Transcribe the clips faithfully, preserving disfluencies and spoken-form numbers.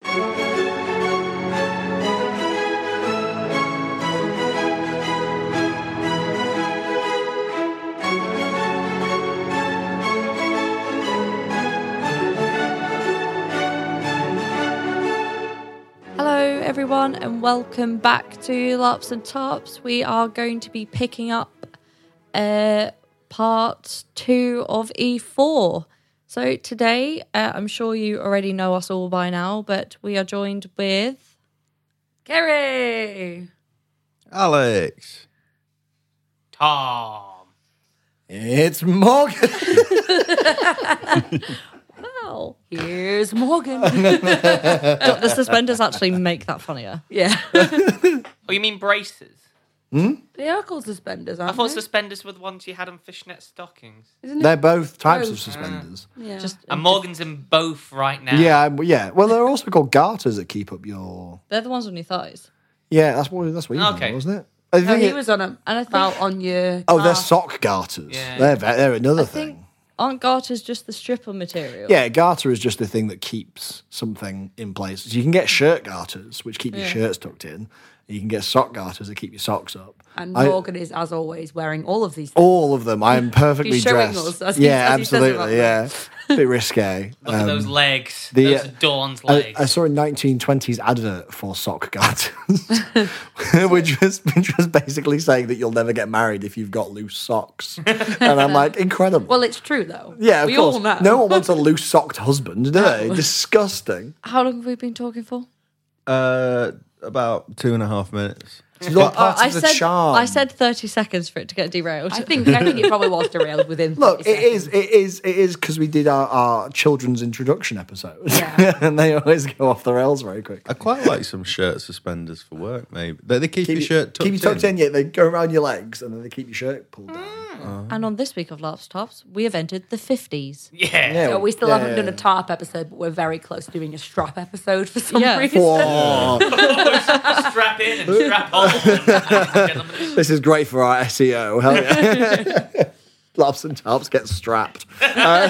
Everyone, and welcome back to Larps and Tarps. We are going to be picking up uh, part two of E four. So today, uh, I'm sure you already know us all by now, but we are joined with Kerry, Alex, Tom. It's Morgan. Wow. Here's Morgan. The suspenders actually make that funnier. Yeah. Oh, you mean braces? Hmm? They are called suspenders, aren't I thought they? suspenders were the ones you had on fishnet stockings. Isn't They're it? both types Both. of suspenders. Yeah. Just And Morgan's in both right now. Yeah, I'm- yeah. Well, they're also called garters that keep up your. they're the ones on your thighs. Yeah, that's what that's what you Okay. know, wasn't it? I No, think he it- was on a And I think- about on your. Oh, they're calf. sock garters. Yeah. They're ve- they're another I thing. think aren't garters just the stripper material? Yeah, garter is just the thing that keeps something in place. So you can get shirt garters, which keep your Yeah. shirts tucked in. You can get sock garters that keep your socks up. And I- Morgan is, as always, wearing all of these. all of them. I am perfectly He's showing dressed. us, as he- yeah, as he says absolutely. Yeah, about a bit risque. Look at Um, those legs. the, those uh, are Dawn's I, legs. I saw a nineteen twenties advert for sock garters, which was which was basically saying that you'll never get married if you've got loose socks. And I'm like, incredible. Well, it's true, though. yeah, of we course. all know. No one wants a loose socked husband, do they? Disgusting. How long have we been talking for? Uh, About two and a half minutes. It's not part I of the said charm. I said thirty seconds for it to get derailed. I think I think it probably was derailed within. Look, thirty it is, seconds. it is, it is because we did our, our children's introduction episodes, Yeah. and they always go off the rails very quick. I quite like some shirt suspenders for work, maybe. They, they keep, your you- shirt tucked keep you tucked in. in, yeah. They go around your legs, and then they keep your shirt pulled down. And on this week of Larps Tops, we have entered the fifties. yeah. Yeah. So we still Yeah, haven't done yeah. a tarp episode, but we're very close to doing a strap episode for some Yeah. reason. Whoa. Strap in and strap on. ladies and gentlemen. This is great for our S E O. Hell yeah. Lops and tops get strapped. Uh,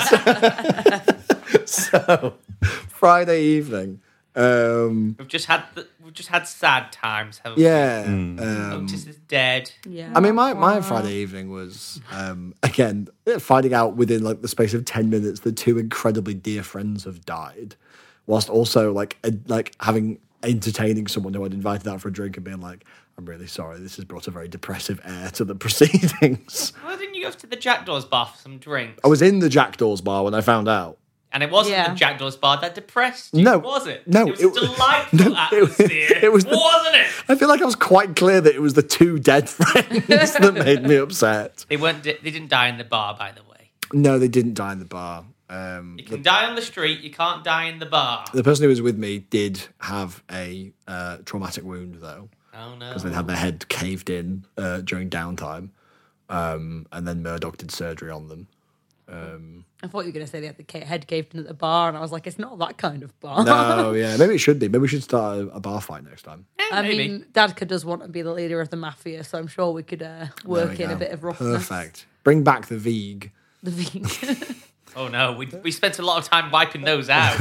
so, so, Friday evening. Um, We've just had the, we've just had sad times, haven't we? yeah. Um, Otis is dead. Yeah. I mean, my, my Friday evening was, um, again, finding out within like the space of ten minutes that two incredibly dear friends have died, whilst also like uh, like having entertaining someone who I'd invited out for a drink and being like, I'm really sorry, this has brought a very depressive air to the proceedings. Why didn't you go to the Jackdaws bar for some drinks? I was in the Jackdaws bar when I found out. And it wasn't Yeah. the Jackdaws bar that depressed you, No. was it? No, It was it- a delightful no, it was- atmosphere, it was the- wasn't it? I feel like I was quite clear that it was the two dead friends that made me upset. They weren't. They didn't die in the bar, by the way. No, they didn't die in the bar. Um, You can die on the street. You can't die in the bar. the person who was with me did have a uh, traumatic wound, though, Oh no! because they'd had their head caved in uh, during downtime, um, and then Murdoch did surgery on them. Um, I thought you were going to say they had the ca- head caved in at the bar, and I was like, it's not that kind of bar. no, yeah, maybe it should be. Maybe we should start a, a bar fight next time. I Maybe. mean, Dadka does want to be the leader of the mafia, so I'm sure we could uh, There work we in go. a bit of roughness. Perfect. Bring back the Veeg. The vegan. Oh no! We we spent a lot of time wiping those out.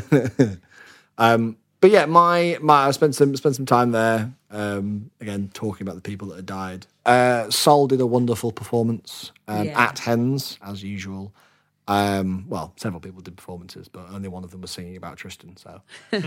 Um, but yeah, my my I spent some spent some time there. Um, again, talking about the people that had died. Uh, Sol did a wonderful performance um, Yeah. at Hens as usual. Um, well, several people did performances, but only one of them was singing about Tristan. So,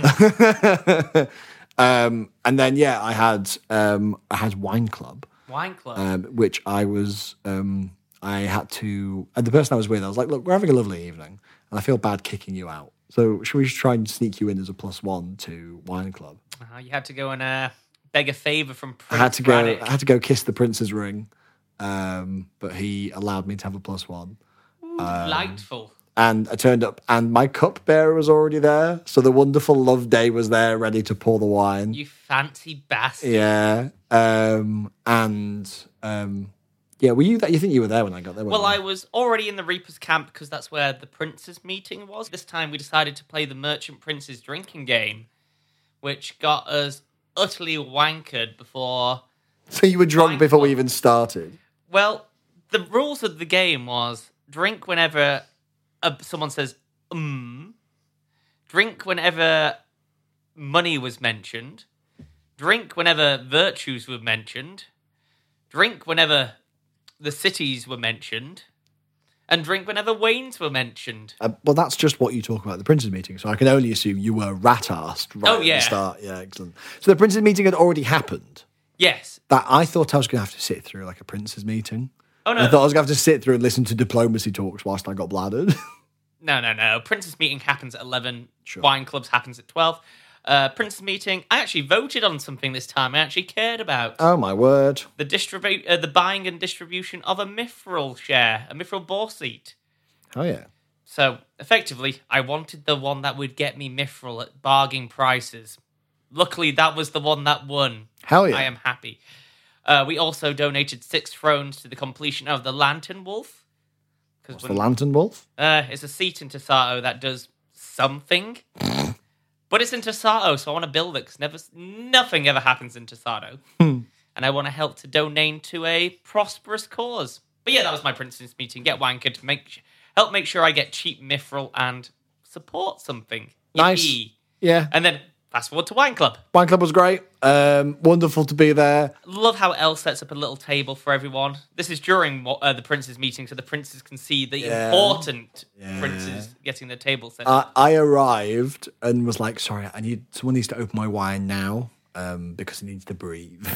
um, and then yeah, I had um, I had Wine Club, Wine club. um, which I was um, I had to. And the person I was with, I was like, look, we're having a lovely evening, and I feel bad kicking you out. So should we just try and sneak you in as a plus one to Wine Club? Uh, you had to go and uh, beg a favour from Prince I had to go. Braddock. I had to go kiss the prince's ring, um, but he allowed me to have a plus one. Delightful. And I turned up, and my cupbearer was already there. So the wonderful Love Day was there, ready to pour the wine. You fancy bastard. Yeah, um, and um, yeah. Were you? You think you were there when I got there? weren't Well, I you? was already in the Reaper's camp because that's where the Prince's meeting was. This time we decided to play the Merchant Prince's drinking game, which got us utterly wankered before... So you were drunk Wine before we Club. even started. Well, the rules of the game was drink whenever uh, someone says, um. Drink whenever money was mentioned. Drink whenever virtues were mentioned. Drink whenever the cities were mentioned. And drink whenever Waynes were mentioned. Uh, well, that's just what you talk about at the Prince's meeting, so I can only assume you were rat-arsed right Oh, at yeah. the start. Yeah, excellent. So the Prince's meeting had already happened. Yes. That I thought I was going to have to sit through like a Prince's meeting. Oh, no. I thought I was going to have to sit through and listen to diplomacy talks whilst I got bladdered. No, no, no. Prince's meeting happens at eleven. Sure. Wine clubs happens at twelve. Uh, Prince's meeting, I actually voted on something this time I actually cared about. Oh, my word. The distribu- uh, the buying and distribution of a Mithril share, a Mithril bore seat. Oh, yeah. So, effectively, I wanted the one that would get me Mithril at bargain prices. Luckily, that was the one that won. Hell yeah. I am happy. Uh, we also donated six thrones to the completion of the Lantern Wolf. What's the Lantern Wolf? Uh, it's a seat in Tasato that does something. But it's in Tasato, so I want to build it because never, nothing ever happens in Tasato. And I want to help to donate to a prosperous cause. But yeah, that was my Prince's meeting. Get wankered to make, help make sure I get cheap Mithril and support something. Nice. Yippee. Yeah. And then fast forward to Wine Club. Wine Club was great. Um, wonderful to be there. Love how Elle sets up a little table for everyone. This is during uh, the Prince's meeting, so the princes can see the Yeah. important Yeah. princes getting the table set I, up. I arrived and was like, sorry, I need someone needs to open my wine now um, because it needs to breathe.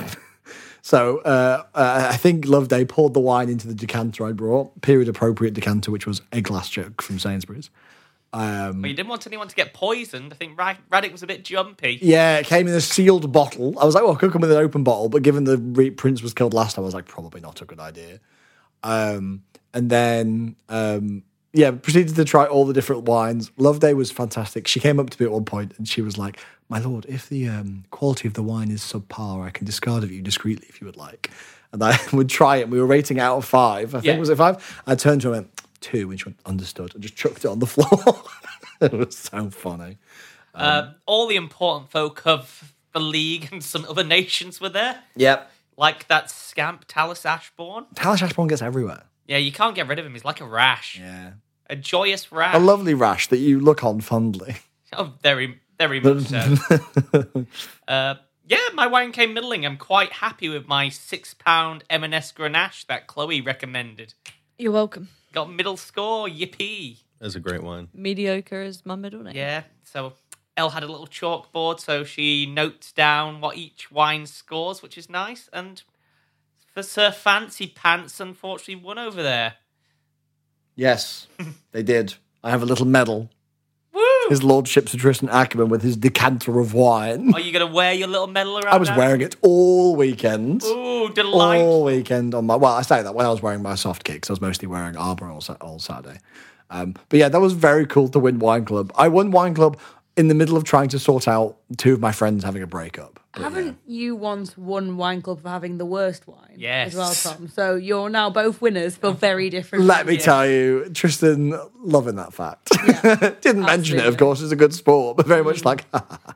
so uh, uh, I think Loveday poured the wine into the decanter I brought, period appropriate decanter, which was a glass jug from Sainsbury's. Um, But you didn't want anyone to get poisoned. I think Ra- Radek was a bit jumpy. yeah, it came in a sealed bottle. I was like, well, it could come with an open bottle, but given the re- prince was killed last time, I was like, probably not a good idea. Um, and then, um, yeah, proceeded to try all the different wines. Loveday was fantastic. She came up to me at one point and she was like, my lord, if the um, quality of the wine is subpar, I can discard of you discreetly if you would like. And I would try it. We were rating it out of five. I think, Yeah. was it five? I turned to her and went, two, and she went, understood, and just chucked it on the floor. It was so funny. Uh, all the important folk of the League and some other nations were there. Yep. Like that scamp Talus Ashbourne. Talus Ashbourne gets everywhere. Yeah, you can't get rid of him. He's like a rash. Yeah. A joyous rash. A lovely rash that you look on fondly. Oh, very, very much so. uh, yeah, my wine came middling. I'm quite happy with my six pound M and S Grenache that Chloe recommended. You're welcome. Got middle score, yippee. That's a great wine. Mediocre is my middle name. Yeah, so Elle had a little chalkboard, so she notes down what each wine scores, which is nice. And for Sir Fancy Pants, unfortunately, won over there. Yes, they did. I have a little medal. Woo! His lordship Sir Tristan Ackerman with his decanter of wine. Are you going to wear your little medal around I was now? wearing it all weekend. Ooh, delight. All weekend on my. Well, I say that when I was wearing my soft kicks, I was mostly wearing Arbor all, Sa- all Saturday. Um, but yeah, that was very cool to win Wine Club. I won Wine Club in the middle of trying to sort out two of my friends having a breakup. But Haven't you once won Wine Club for having the worst wine? Yes. As well, Tom. So you're now both winners for very different Let me reasons. tell you, Tristan loving that fact. Didn't mention it, of absolutely. course. It's a good sport, but very much like,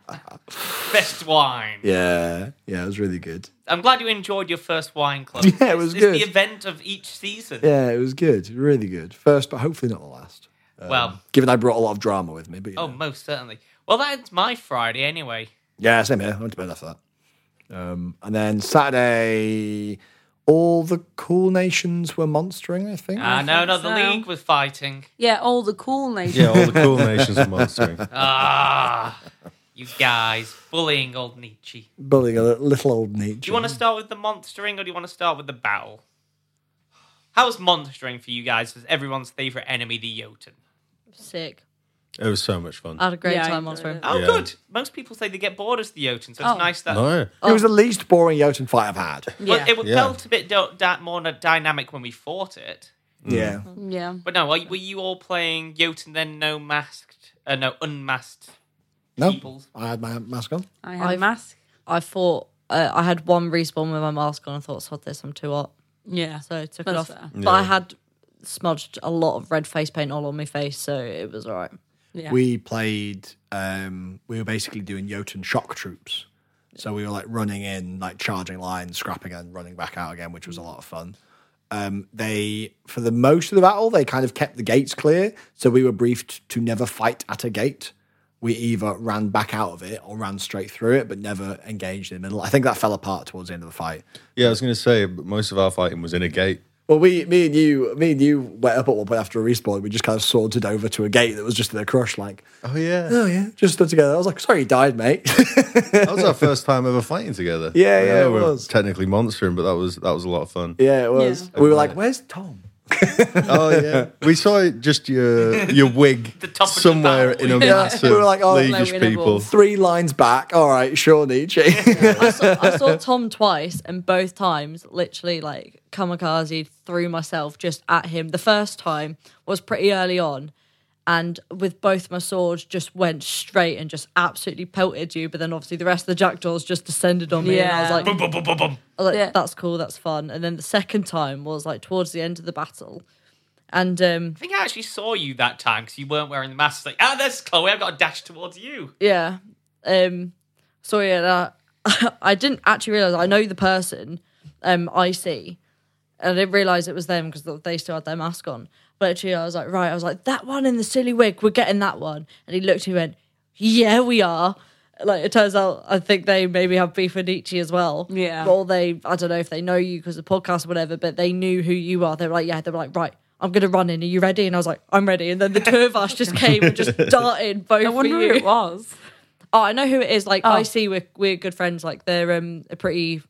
Best wine. yeah, yeah, it was really good. I'm glad you enjoyed your first wine club. Yeah, it was it's, good. It's the event of each season. Yeah, it was good, really good. First, but hopefully not the last. Um, Well, given I brought a lot of drama with me, but you oh, know. most certainly. Well, that's my Friday anyway. Yeah, same here. I went to bed after that. Um, and then Saturday, all the cool nations were monstering, I think. Ah, no, no, the so. league was fighting. Yeah, all the cool nations. Yeah, all the cool nations are monstering. Ah, you guys bullying old Nietzsche. Bullying a little old Nietzsche. Do you want to start with the monstering or do you want to start with the battle? How's monstering for you guys as everyone's favourite enemy, the Jotun? Sick. It was so much fun. I had a great Yeah, I time enjoyed monstering. it. Oh, Yeah. good. Most people say they get bored as the Jotun, so it's Oh. nice that... No. It was the least boring Jotun fight I've had. Well, Yeah. it Yeah. felt a bit do- da- more dynamic when we fought it. Yeah. Yeah. But no, were were you all playing Jotun then no masked, uh, no unmasked No, peoples? I had my mask on. I had a I've- mask. I thought uh, I had one respawn with my mask on. I thought, sod this, I'm too hot. Yeah. So I took it That's off. fair. But I Yeah. had smudged a lot of red face paint all on my face, so it was all right. Yeah. We played, um, we were basically doing Jotun shock troops. So we were like running in, like charging lines, scrapping and running back out again, which was a lot of fun. Um, they, for the most of the battle, they kind of kept the gates clear. So we were briefed to never fight at a gate. we either ran back out of it or ran straight through it, but never engaged in the middle. I think that fell apart towards the end of the fight. Yeah, I was going to say, but most of our fighting was in a gate. Well, we, me and you, me and you went up at one point after a respawn. We just kind of sauntered over to a gate that was just in a crush, like, Oh, yeah. oh yeah, just stood together. I was like, sorry, you died, mate. That was our first time ever fighting together. Yeah, I yeah, know it we're was. technically monstering, but that was that was a lot of fun. Yeah, it was. Yeah. We were like, where's Tom? Oh yeah, we saw just your your wig The top of the somewhere barrel. in a Yeah. mass of We were like, oh, Leaguish no people. winnable. Three lines back. All right, sure, Nietzsche. I saw, I saw Tom twice, and both times, literally, like, kamikaze threw myself just at him. The first time was pretty early on, and with both my swords, just went straight and just absolutely pelted you. But then, obviously, the rest of the jackdaws just descended on me, and I was Yeah. like, Boom, boom, boom, boom, boom. I was like, Yeah. that's cool, that's fun. And then the second time was like towards the end of the battle, and um, I think I actually saw you that time because you weren't wearing the mask. Like, ah, there's Chloe. I've got to dash towards you. yeah, um, so yeah, that, I didn't actually realize I know the person, um, I see. And I didn't realise it was them because they still had their mask on. But actually, I was like, right, I was like, that one in the silly wig, we're getting that one. And he looked at me and went, yeah, we are. Like, it turns out, I think they maybe have beef with Nietzsche as well. Yeah. Or they, I don't know if they know you because of the podcast or whatever, but they knew who you are. They were like, yeah, they were like, right, I'm going to run in. Are you ready? And I was like, I'm ready. And then the two of us just came and just darted both I wonder for who you. it was. Oh, I know who it is. Like, Oh. I see we're, we're good friends. Like, they're um, a pretty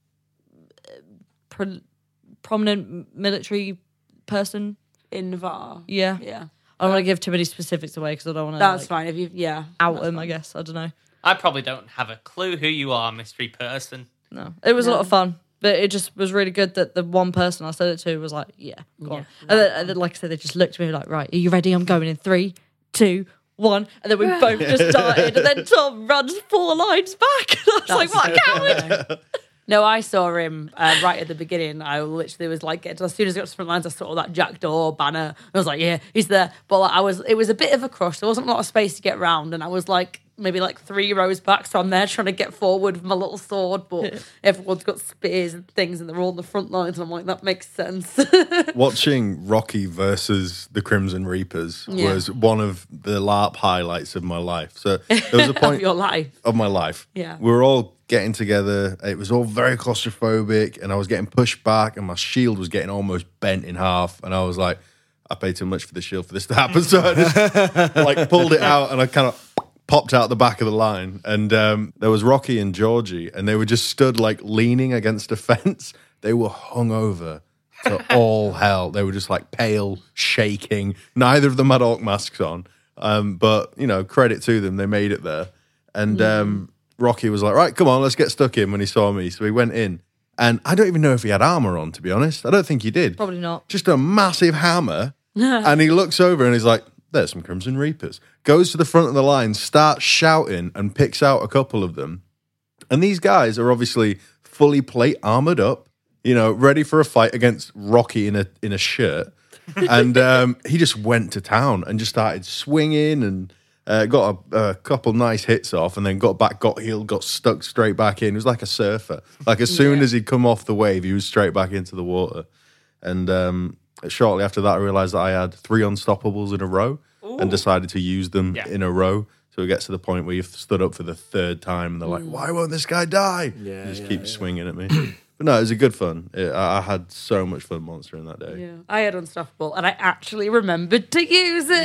uh, pro- prominent military person. In Navarre. Yeah. Yeah. I don't want to give too many specifics away because I don't want to That's like, fine. If you, yeah. out that's them, fine. I guess. I don't know. I probably don't have a clue who you are, mystery person. No. It was a lot No. of fun. But it just was really good that the one person I said it to was like, yeah, go on. Yeah. And, then, and then, like I said, they just looked at me like, right, are you ready? I'm going in three, two, one. And then we both just darted. And then Tom runs four lines back. And I was like, what a coward. No, I saw him uh, right at the beginning. I literally was like, as soon as I got to the front lines, I saw that Jackdaw banner. I was like, yeah, he's there. But like, I was, it was a bit of a crush. There wasn't a lot of space to get round, and I was like, maybe like three rows back. So I'm there trying to get forward with my little sword, but everyone's got spears and things, and they're all on the front lines. And I'm like, that makes sense. Watching Rocky versus the Crimson Reapers Yeah. was one of the LARP highlights of my life. So there was a Of point your life. of my life. Yeah. We were all getting together. It was all very claustrophobic, and I was getting pushed back, and my shield was getting almost bent in half. And I was like, I paid too much for the shield for this to happen. So I just like pulled it out, and I kind of popped out the back of the line. And um, there was Rocky and Georgie, and they were just stood like leaning against a fence. They were hungover to all hell. They were just like pale, shaking. Neither of them had orc masks on. Um, but, you know, credit to them, they made it there. And um, Rocky was like, right, come on, let's get stuck in when he saw me. So he went in. And I don't even know if he had armor on, to be honest. I don't think he did. Probably not. Just a massive hammer. And he looks over and he's like, there's some Crimson Reapers. Goes to the front of the line, starts shouting, and picks out a couple of them. And these guys are obviously fully plate armored up, you know, ready for a fight against Rocky in a in a shirt. And um, he just went to town and just started swinging and uh, got a, a couple nice hits off, and then got back, got healed, got stuck straight back in. He was like a surfer. Like as soon Yeah. as he'd come off the wave, he was straight back into the water. And um, shortly after that, I realized that I had three unstoppables in a row and decided to use them Yeah. in a row. So it gets to the point where you've stood up for the third time and they're like, why won't this guy die? Yeah, You just yeah, keep yeah. swinging at me. But no, it was a good fun. It, I, I had so much fun monstering that day. Yeah, I had Unstoppable, and I actually remembered to use it,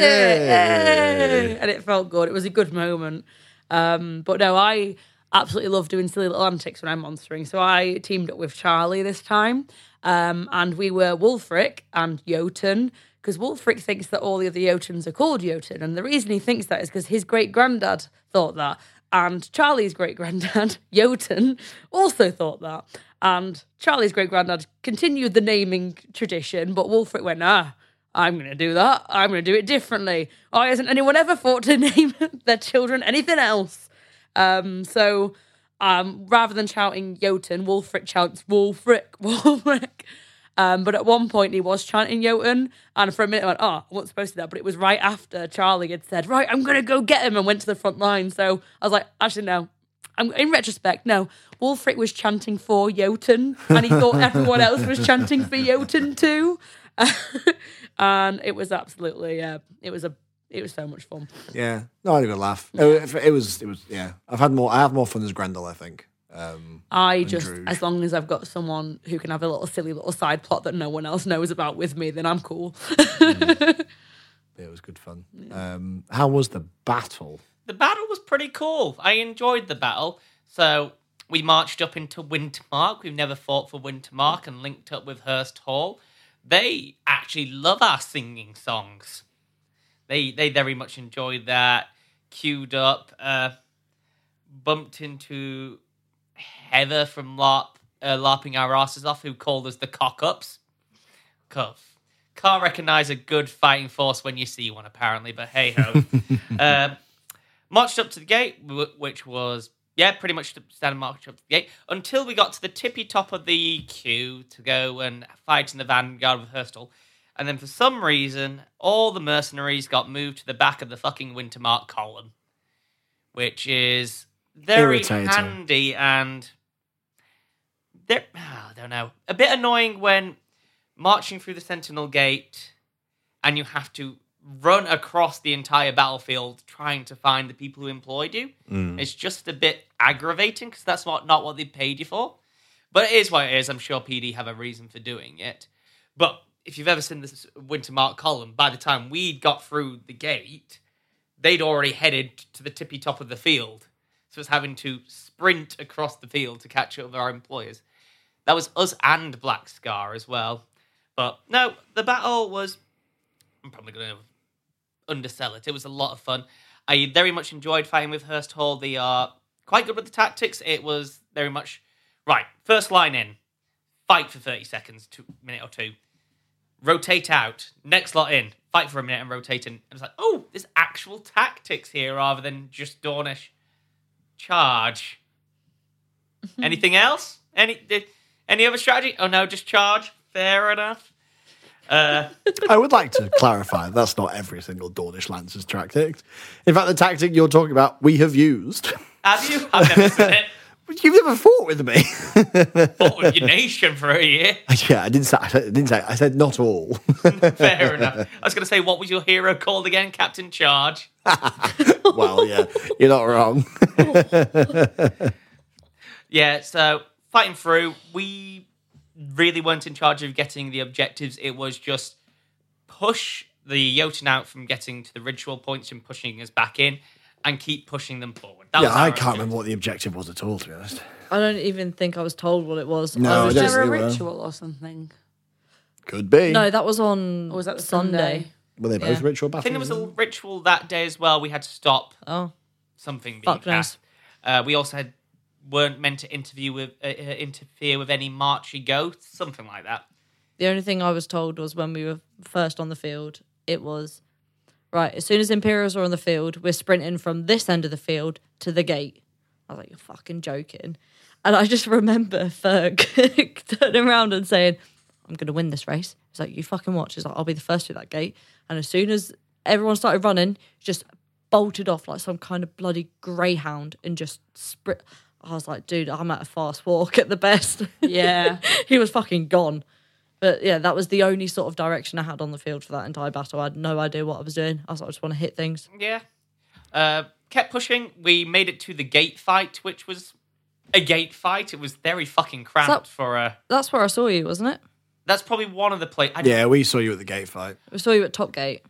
Yay. Yay. And it felt good. It was a good moment. Um, but no, I absolutely love doing silly little antics when I'm monstering. So I teamed up with Charlie this time, um, and we were Wulfric and Jotun, because Wulfric thinks that all the other Jotuns are called Jotun, and the reason he thinks that is because his great granddad thought that. And Charlie's great granddad, Jotun, also thought that. And Charlie's great granddad continued the naming tradition, but Wulfric went, ah, I'm going to do that. I'm going to do it differently. Why hasn't anyone ever thought to name their children anything else? Um, so um, rather than shouting Jotun, Wulfric shouts Wulfric, Wulfric. Um, but at one point he was chanting Jotun, and for a minute I went, oh, I wasn't supposed to do that. But it was right after Charlie had said, right, I'm going to go get him, and went to the front line. So I was like, actually, no. I'm, in retrospect, no. Wulfric was chanting for Jotun, and he thought everyone else was chanting for Jotun too. And it was absolutely, uh, it was a It was so much fun. Yeah, no, I had a good laugh. It, it was, it was, yeah. I've had more. I have more fun as Grendel, I think. Um, I and just, Droog. as long as I've got someone who can have a little silly little side plot that no one else knows about with me, then I'm cool. It was good fun. Um, how was the battle? The battle was pretty cool. I enjoyed the battle. So we marched up into Wintermark. We've never fought for Wintermark and linked up with Hurst Hall. They actually love our singing songs. They they very much enjoyed that. Queued up, uh, bumped into Heather from LARP, uh, LARPing our asses off, who called us the cock-ups. Cuff. Can't recognise a good fighting force when you see one, apparently, but hey-ho. uh, marched up to the gate, which was, yeah, pretty much standing march up to the gate, until we got to the tippy top of the queue to go and fight in the vanguard with Hurstel. And then for some reason, all the mercenaries got moved to the back of the fucking Wintermark column, which is very Irritating. handy and... They're, oh, I don't know. A bit annoying when marching through the Sentinel Gate and you have to run across the entire battlefield trying to find the people who employed you. Mm. It's just a bit aggravating because that's not, not what they paid you for. But it is what it is. I'm sure P D have a reason for doing it. But if you've ever seen this Wintermark column, by the time we got through the gate, they'd already headed to the tippy top of the field. So it's having to sprint across the field to catch up with our employers. That was us and Black Scar as well. But no, the battle was... I'm probably going to undersell it. It was a lot of fun. I very much enjoyed fighting with Hurst Hall. They are quite good with the tactics. It was very much... Right, first line in. Fight for thirty seconds, two, minute or two. Rotate out. Next lot in. Fight for a minute and rotate in. And it's like, oh, there's actual tactics here rather than just Dornish charge. Anything else? Any... Did, Any other strategy? Oh no, just charge. Fair enough. Uh, I would like to clarify that's not every single Dornish Lancer's tactic. In fact, the tactic you're talking about, we have used. have you? I've never seen it. You've never fought with me. Fought with your nation for a year. Yeah, I didn't say. I didn't say. I said not all. Fair enough. I was going to say, what was your hero called again? Captain Charge. Well, yeah, you're not wrong. Yeah. So fighting through, we really weren't in charge of getting the objectives. It was just push the Jotun out from getting to the ritual points and pushing us back in, and keep pushing them forward. That Yeah, was I our can't objective. remember what the objective was at all, to be honest. I don't even think I was told what it was. No, I I was don't Was there a think we were. ritual or something? Could be. No, that was on Or was that the Sunday. Sunday? Were they both Yeah. ritual I battles? think there was a ritual that day as well. We had to stop Oh, something being Fuck knows. cast. Uh, we also had weren't meant to interview with uh, uh, interfere with any marchy ghosts, something like that. the only thing I was told was when we were first on the field, it was, right, as soon as Imperials are on the field, we're sprinting from this end of the field to the gate. I was like, you're fucking joking. And I just remember Ferg turning around and saying, I'm going to win this race. He's like, you fucking watch. He's like, I'll be the first through that gate. And as soon as everyone started running, just bolted off like some kind of bloody greyhound and just sprint. I was like, dude, I'm at a fast walk at the best. Yeah. He was fucking gone. But yeah, that was the only sort of direction I had on the field for that entire battle. I had no idea what I was doing. I was like, I just want to hit things. Yeah. Uh, kept pushing. We made it to the gate fight, which was a gate fight. It was very fucking cramped So- for a... That's where I saw you, wasn't it? That's probably one of the play. I, Yeah, we saw you at the gate fight. I saw you at Top Gate.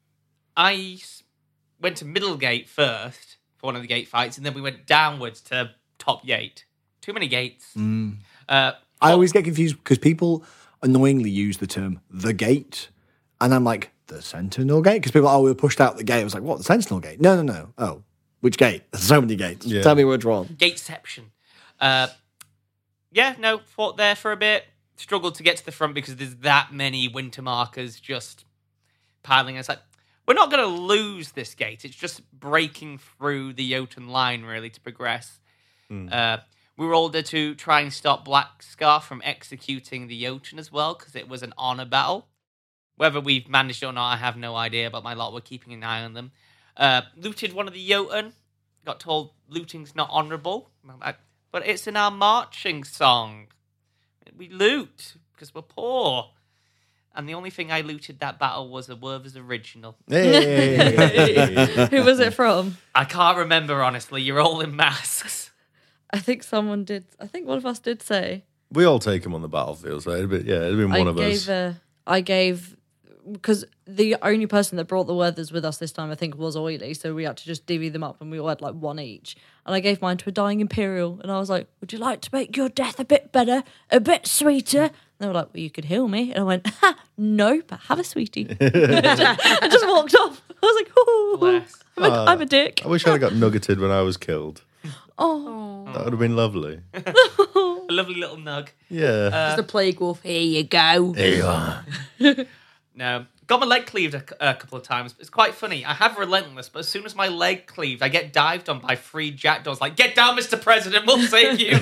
I s- went to middle gate first for one of the gate fights, and then we went downwards to top gate. Too many gates. Mm. Uh, I always get confused because people annoyingly use the term the gate, and I'm like, the Sentinel Gate? Because people, oh, we were pushed out the gate. I was like, what, the Sentinel Gate? No, no, no. Oh, which gate? There's so many gates. Yeah. Tell me which one. Gateception. Uh, yeah, no, fought there for a bit. Struggled to get to the front because there's that many winter markers just piling. It's like, we're not going to lose this gate. It's just breaking through the Jotun line, really, to progress. Mm. Uh, we were ordered to try and stop Black Scar from executing the Jotun as well, because it was an honor battle. Whether we've managed it or not, I have no idea, but my lot were keeping an eye on them. Uh, looted one of the Jotun. Got told looting's not honourable. But it's in our marching song. We loot because we're poor. and the only thing I looted that battle was a Werther's original. Hey. Who was it from? I can't remember, honestly. You're all in masks. I think someone did. I think one of us did say. We all take them on the battlefield, so it'd be, yeah, it'd been one I of gave us. A, I gave because the only person that brought the Werthers with us this time, I think, was Oily. So we had to just divvy them up, and we all had like one each. And I gave mine to a dying Imperial, and I was like, "Would you like to make your death a bit better, a bit sweeter?" And they were like, "Well, you could heal me." And I went, ha, "No, but have a sweetie." I just walked off. I was like, "Oh, Bless. I'm a, I'm a dick." I wish I'd have got nuggeted when I was killed. Oh, That would have been lovely. A lovely little nug. Yeah. Just a plague wolf. Here you go. there you are. No. Got my leg cleaved a, a couple of times. It's quite funny. I have Relentless, but as soon as my leg cleaved, I get dived on by three jackdaws. Like, get down, Mister President, we'll save you.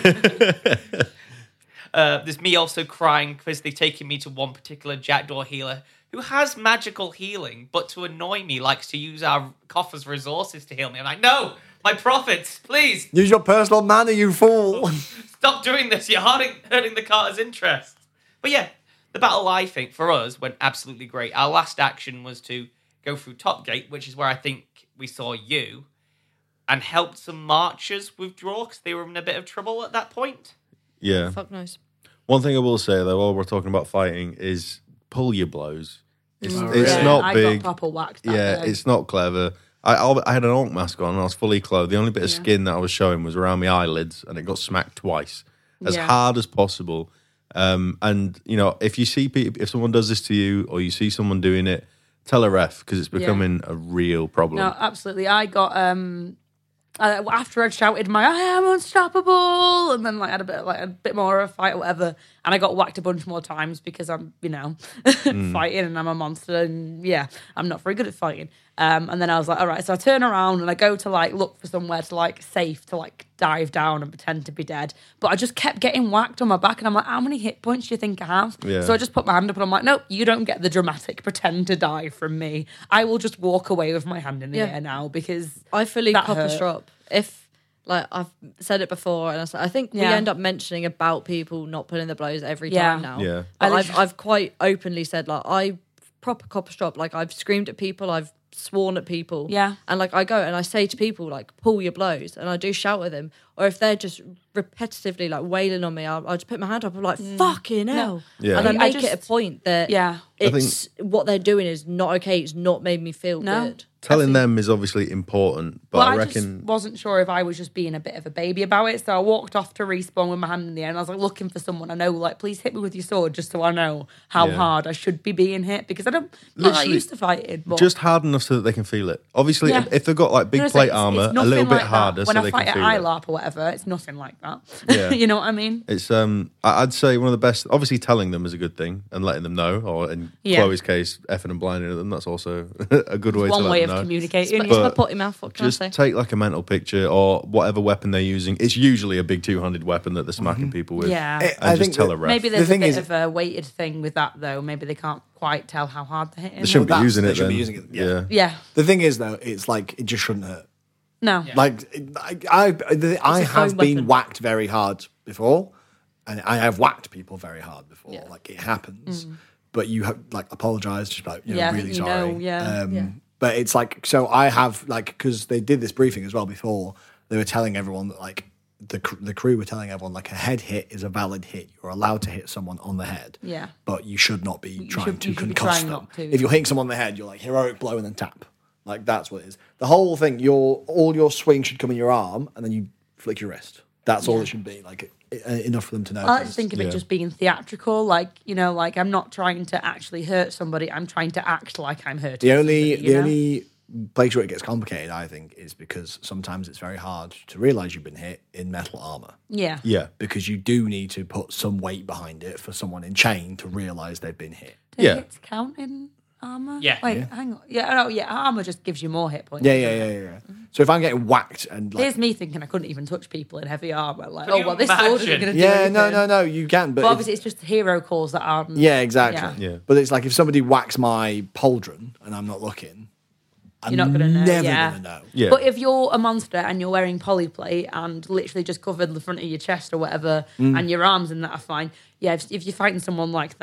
uh, there's me also crying because they've taken me to one particular jackdaw healer who has magical healing, but to annoy me, likes to use our coffer's resources to heal me. I'm like, no, my profits, please. Use your personal mana, you fool. Stop doing this. You're hurting, hurting the Carter's interest. But yeah, the battle, I think, for us, went absolutely great. Our last action was to go through Top Gate, which is where I think we saw you, and helped some marchers withdraw because they were in a bit of trouble at that point. Yeah. fuck knows. One thing I will say, though, while we're talking about fighting, is pull your blows. It's, Oh, it's really? not I big. got proper whacked. That Yeah, day. it's not clever. I, I I had an orc mask on and I was fully clothed. The only bit of Yeah. skin that I was showing was around my eyelids, and it got smacked twice, as Yeah. hard as possible. Um, and you know, if you see people, if someone does this to you, or you see someone doing it, tell a ref because it's becoming a real problem. No, absolutely. I got um uh, after I'd shouted my "I am unstoppable," and then like had a bit like a bit more of a fight or whatever, and I got whacked a bunch more times because I'm you know fighting and I'm a monster and yeah, I'm not very good at fighting. Um, and then I was like, all right, so I turn around and I go to like look for somewhere to like safe to like dive down and pretend to be dead, but I just kept getting whacked on my back, and I'm like, how many hit points do you think I have? Yeah. So I just put my hand up and I'm like, nope, you don't get the dramatic pretend to die from me. I will just walk away with my hand in the Yeah. air now because I fully That copper hurt. strop. If like I've said it before, and I, s- I think we Yeah. end up mentioning about people not pulling the blows every Yeah. time now. Yeah. But I I've literally- I've quite openly said like I proper copper strop. Like I've screamed at people. I've sworn at people. Yeah. And like I go and I say to people like pull your blows, and I do shout at them. Or if they're just repetitively like wailing on me, I'll, I'll just put my hand up. I'm like fucking hell. Yeah. And I I make just- it a point that yeah. it's what they're doing is not okay. It's not made me feel No. good. Telling them is obviously important, but Well, I I reckon just wasn't sure if I was just being a bit of a baby about it. So I walked off to respawn with my hand in the air, and I was like looking for someone I know, like, please hit me with your sword just so I know how Yeah. hard I should be being hit because I don't, not that I Literally, used to fighting. But just hard enough so that they can feel it. Obviously, Yeah. if, if they've got like big No, so plate it's- armor, it's a nothing little bit like that. harder When so I they fight can at feel it. ILARP or whatever, it's nothing like that. Yeah. You know what I mean? It's um, I- I'd say one of the best. Obviously, telling them is a good thing and letting them know, or in Yeah. Chloe's case, effing and blinding them. That's also a good way to One let way them of know. communicating. It's my But potty mouth. What can Just I say? take like a mental picture or whatever weapon they're using. It's usually a big two-handed weapon that they're smacking people with. Yeah. Eh, and I just think tell that- a ref. Maybe there's The thing a bit is- of a weighted thing with that, though. Maybe they can't quite tell how hard they're hitting. they shouldn't Well, be that's- using they it. shouldn't be then. using it, yeah. yeah. Yeah. The thing is, though, it's like it just shouldn't hurt. No. Like I, I, I, I a have foam been weapon. whacked very hard before, and I have whacked people very hard before. Yeah. Like it happens, but you have like apologize, just like you know, Yeah, really you sorry. know, yeah. Um, Yeah. But it's like so I have like because they did this briefing as well before. They were telling everyone that like the cr- the crew were telling everyone like a head hit is a valid hit. You're allowed to hit someone on the head. Yeah. But you should not be trying should- to you should be concuss trying them. not to. If you're hitting someone on the head, you're like heroic blow and then tap. Like that's what it is. The whole thing, your all your swing should come in your arm and then you flick your wrist. That's all Yeah. it should be. Like uh, enough for them to know. I like to think of Yeah. it just being theatrical, like you know, like I'm not trying to actually hurt somebody. I'm trying to act like I'm hurting. the only somebody, you the know? only place where it gets complicated, I think, is because sometimes it's very hard to realize you've been hit in metal armor. yeah, Yeah. Because you do need to put some weight behind it for someone in chain to realize they've been hit. Do Yeah. hits count in armor. Yeah. Wait, Yeah. hang on. Yeah, no, yeah. Armor just gives you more hit points. Yeah, yeah, yeah, yeah. yeah. So if I'm getting whacked and like, Here's me thinking I couldn't even touch people in heavy armor. Like, Can oh you well, this sword isn't imagine? going to do yeah, anything. no, no, no, you can, but But if- obviously, it's just hero calls that aren't. yeah, exactly. Yeah. Yeah. But it's like if somebody whacks my pauldron and I'm not looking, I'm You're not gonna know, Never yeah. gonna know. Yeah. But if you're a monster and you're wearing polyplate and literally just covered the front of your chest or whatever, Mm. and your arms and that are fine, yeah, if, if you're fighting someone like that,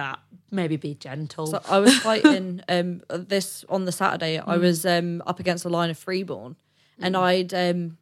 maybe be gentle. So I was fighting um, this on the Saturday. I was um, up against a line of freeborn, and I'd um,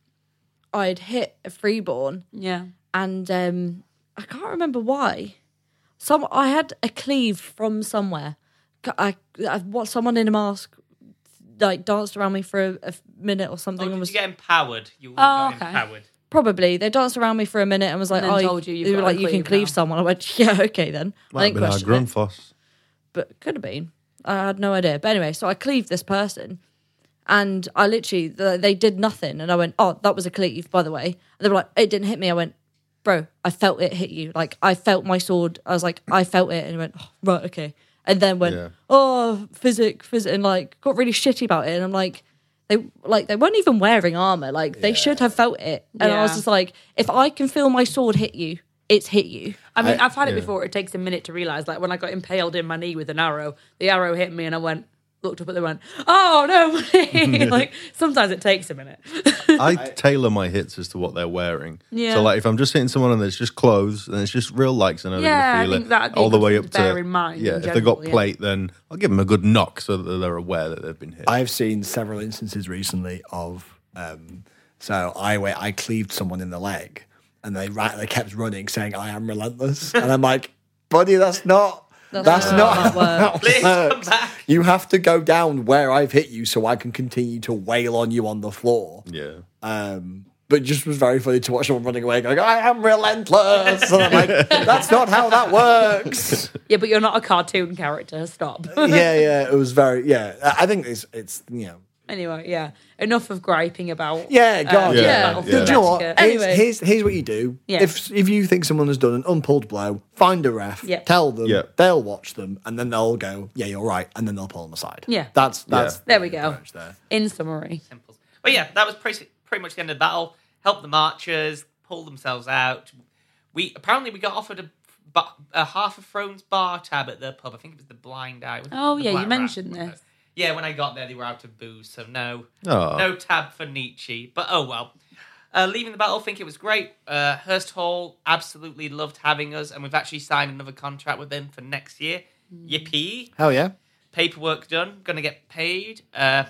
I'd hit a freeborn, yeah. and um, I can't remember why. Some I had a cleave from somewhere. I, I what someone in a mask like danced around me for a, a minute or something, Oh, and did was you get empowered? You Oh, got okay. empowered. probably they danced around me for a minute and was like, And then "Oh, told you you've they were got a like you can cleave cleave now." someone." I went, "Yeah, okay then." I Might have didn't been our question it, Grunfoss. but could have been. I had no idea. But anyway, so I cleaved this person, and I literally th- they did nothing, and I went, "Oh, that was a cleave, by the way." And they were like, "It didn't hit me." I went, "Bro, I felt it hit you. Like I felt my sword." I was like, "I felt it," and he went, oh, "Right, okay." And then went, Yeah. "Oh, physic, physic," and like got really shitty about it. And I'm like, they like they weren't even wearing armor. Like they should have felt it. And I was Yeah. just like, if I can feel my sword hit you, it's hit you. I mean, I- I've had it yeah. before. It takes a minute to realise. Like when I got impaled in my knee with an arrow, the arrow hit me and I went, looked up at the went, oh no. Like sometimes it takes a minute. I tailor my hits as to what they're wearing. Yeah. So like if I'm just hitting someone and it's just clothes and it's just real likes, I know Yeah, they're I gonna feel think it that'd be a all the good way thing up to to bear in mind yeah. in If they got general, yeah. plate, then I'll give them a good knock so that they're aware that they've been hit. I've seen several instances recently of um, so I went, I cleaved someone in the leg, and they ra- they kept running, saying I am relentless, and I'm like, buddy, that's not. That's That's, not not how how it works. Please that come works. back. You have to go down where I've hit you, so I can continue to wail on you on the floor. yeah. Um, but it just was very funny to watch someone running away, going, "I am relentless," and I'm like, "That's not how that works." Yeah, but you're not a cartoon character. Stop. yeah, yeah, it was very yeah. I think it's it's you know. Anyway, yeah. Enough of griping about. Yeah, God, uh, yeah. Yeah, battlefield yeah. Do you know what? etiquette. Here's, Anyway. here's, here's what you do. Yeah. If if you think someone has done an unpulled blow, find a ref, Yeah. tell them, Yeah. they'll watch them, and then they'll go, "Yeah, you're right," and then they'll pull them aside. Yeah. that's that's Yeah. There we the go. approach there. In summary. Simples. But yeah, that was pretty, pretty much the end of the battle. Helped the marchers pull themselves out. We apparently we got offered a, ba- a half a Thrones bar tab at the pub. I think it was the Blind Eye. Was it Oh, the yeah, you Black mentioned Rat? this. Yeah, when I got there, they were out of booze, so no, Oh. no tab for Nietzsche. But oh well. Uh, leaving the battle, I think it was great. Uh, Hurst Hall absolutely loved having us, and we've actually signed another contract with them for next year. Yippee! Hell yeah! Paperwork done, gonna get paid. Uh,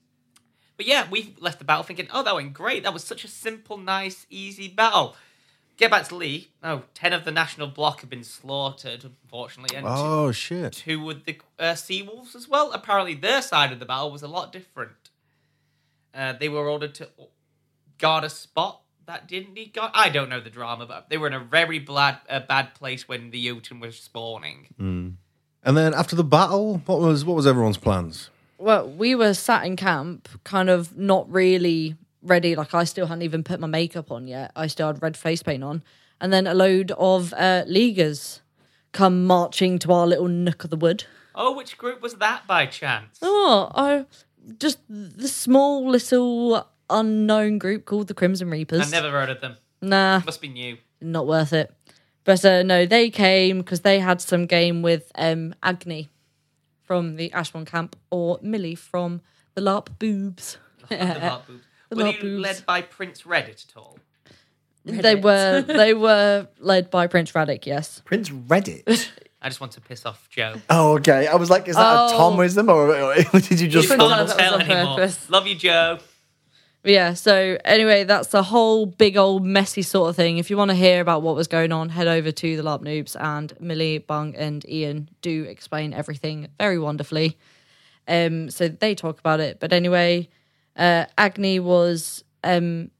but yeah, we left the battle thinking, oh, that went great. That was such a simple, nice, easy battle. Get back to Lee. Oh, ten of the national block have been slaughtered, unfortunately, and Oh shit. two with the uh, Seawolves as well. Apparently, their side of the battle was a lot different. Uh, they were ordered to guard a spot that didn't need guard. I don't know the drama, but they were in a very bad, uh, bad place when the Jotun was spawning. And then after the battle, what was what was everyone's plans? Well, we were sat in camp, kind of not really ready. Like I still hadn't even put my makeup on yet. I still had red face paint on, and then a load of uh, leaguers come marching to our little nook of the wood. Oh, which group was that by chance? Oh, I just the small little unknown group called the Crimson Reapers. I never heard of them. Nah, Must be new. not worth it. But uh, no, they came because they had some game with um, Agni from the Ashbourne camp or Millie from the LARP Boobs. The Lark Boobs. The Were Lark you Boobs. led by Prince Reddit at all? They were they were led by Prince Radic, yes. Prince Reddit. I just want to piss off Joe. Oh, okay. I was like, is that Oh. a Tom wisdom, or, or did you just? Prince Film? Reddit. Can't that tell was on anymore. purpose. Love you, Joe. But yeah, so anyway, that's the whole big old messy sort of thing. If you want to hear about what was going on, head over to the LARP Noobs, and Millie, Bung, and Ian do explain everything very wonderfully. Um, so they talk about it. But anyway, uh, Agni was um,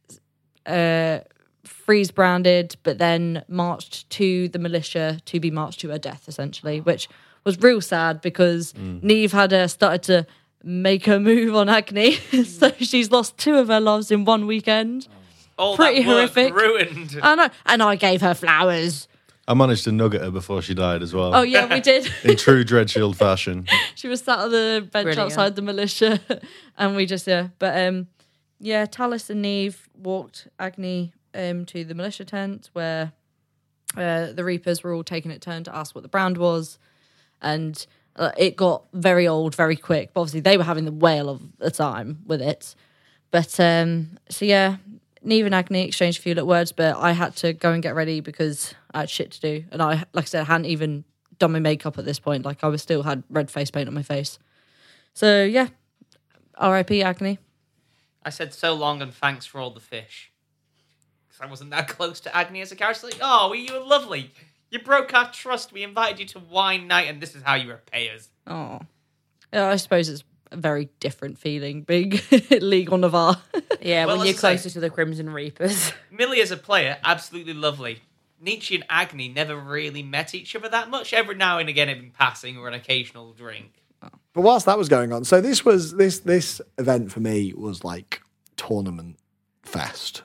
uh, freeze branded, but then marched to the militia to be marched to her death, essentially, which was real sad because Neve had uh, started to make her move on Agni. So she's lost two of her loves in one weekend. All Pretty that work horrific. ruined. I know. And I gave her flowers. I managed to nugget her before she died as well. Oh, yeah, we did. In true Dreadshield fashion. She was sat on the bench Brilliant. outside the militia. And we just, yeah. But, um, yeah, Talis and Neve walked Agni um, to the militia tent where uh, the Reapers were all taking it turn to ask what the brand was. And uh, it got very old very quick. But obviously, they were having the whale of the time with it. But, um, so yeah, Neve and Agni exchanged a few little words, but I had to go and get ready because I had shit to do. And I, like I said, hadn't even done my makeup at this point. Like I was still had red face paint on my face. So yeah, R I P Agni. I said so long and thanks for all the fish. Because I wasn't that close to Agni as a character. Like, oh, well, you were lovely. You broke our trust. We invited you to wine night, and this is how you repay us. Oh, yeah, I suppose it's a very different feeling being League on Navarre. Yeah, Well, when you're as I say- closer to the Crimson Reapers. Millie as a player, absolutely lovely. Nietzsche and Agni never really met each other that much. Every now and again, in passing or an occasional drink. But whilst that was going on, so this was this this event for me was like tournament fest.